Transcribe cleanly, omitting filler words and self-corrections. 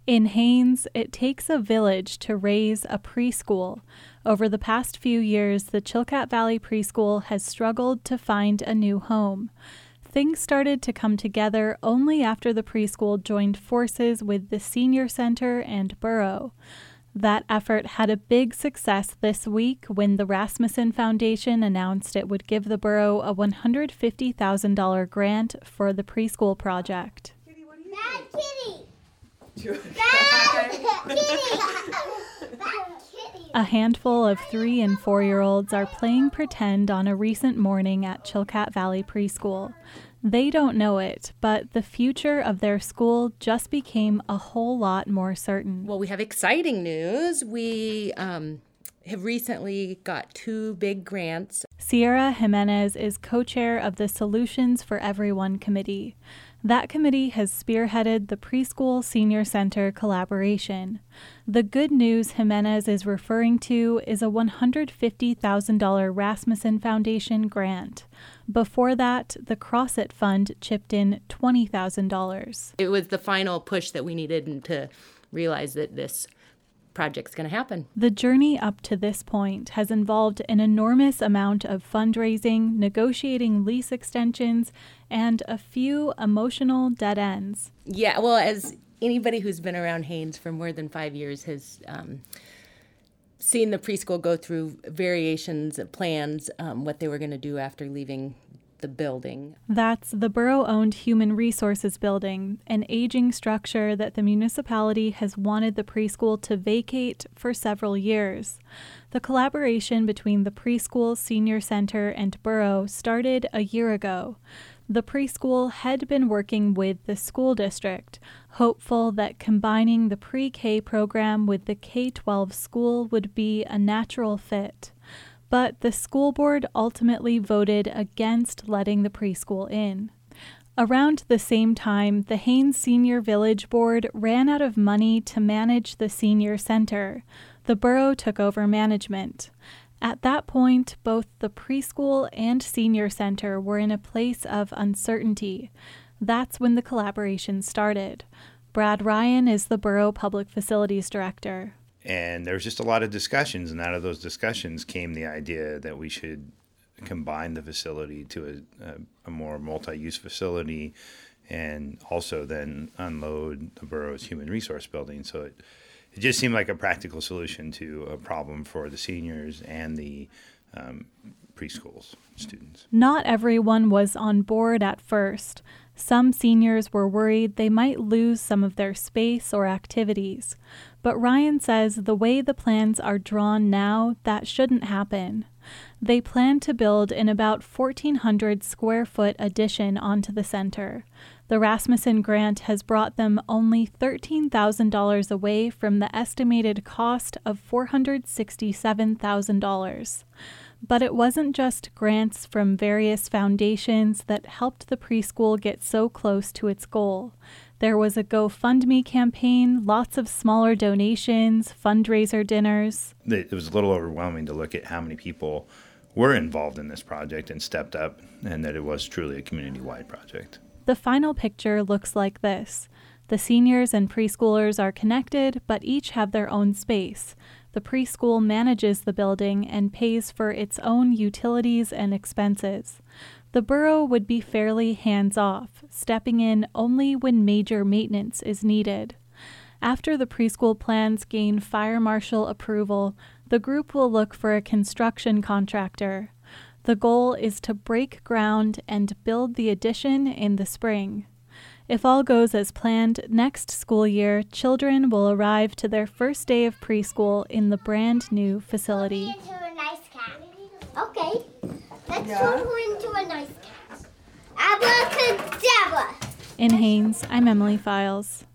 In Haines, it takes a village to raise a preschool. Over the past few years, the Chilkat Valley Preschool has struggled to find a new home. Things started to come together only after the preschool joined forces with the Senior Center and Borough. That effort had a big success this week when the Rasmussen Foundation announced it would give the borough a $150,000 grant for the preschool project. Bad kitty! Bad kitty! A handful of 3- and 4-year-olds are playing pretend on a recent morning at Chilkat Valley Preschool. They don't know it, but the future of their school just became a whole lot more certain. Well, we have exciting news. We have recently got 2 big grants. Sierra Jimenez is co-chair of the Solutions for Everyone committee. That committee has spearheaded the Preschool Senior Center collaboration. The good news Jimenez is referring to is a $150,000 Rasmussen Foundation grant. Before that, the CrossIt Fund chipped in $20,000. It was the final push that we needed to realize that this project's going to happen. The journey up to this point has involved an enormous amount of fundraising, negotiating lease extensions, and a few emotional dead ends. Yeah, well, as anybody who's been around Haines for more than 5 years has seen the preschool go through variations of plans, what they were going to do after leaving the building. That's the borough-owned Human Resources Building, an aging structure that the municipality has wanted the preschool to vacate for several years. The collaboration between the preschool, senior center, and borough started a year ago. The preschool had been working with the school district, hopeful that combining the pre-K program with the K-12 school would be a natural fit. But the school board ultimately voted against letting the preschool in. Around the same time, the Haines Senior Village Board ran out of money to manage the senior center. The borough took over management. At that point, both the preschool and senior center were in a place of uncertainty. That's when the collaboration started. Brad Ryan is the borough public facilities director. And there was just a lot of discussions, and out of those discussions came the idea that we should combine the facility to a more multi-use facility and also then unload the borough's human resource building. So it just seemed like a practical solution to a problem for the seniors and the preschools students. Not everyone was on board at first. Some seniors were worried they might lose some of their space or activities. But Ryan says the way the plans are drawn now, that shouldn't happen. They plan to build an about 1,400 square foot addition onto the center. The Rasmussen grant has brought them only $13,000 away from the estimated cost of $467,000. But it wasn't just grants from various foundations that helped the preschool get so close to its goal. There was a GoFundMe campaign, lots of smaller donations, fundraiser dinners. It was a little overwhelming to look at how many people were involved in this project and stepped up, and that it was truly a community-wide project. The final picture looks like this. The seniors and preschoolers are connected, but each have their own space. The preschool manages the building and pays for its own utilities and expenses. The borough would be fairly hands-off, stepping in only when major maintenance is needed. After the preschool plans gain fire marshal approval, the group will look for a construction contractor. The goal is to break ground and build the addition in the spring. If all goes as planned, next school year, children will arrive to their first day of preschool in the brand new facility. Into a nice cat. Okay, let's turn her into a nice cat. Abracadabra! In Haines, I'm Emily Files.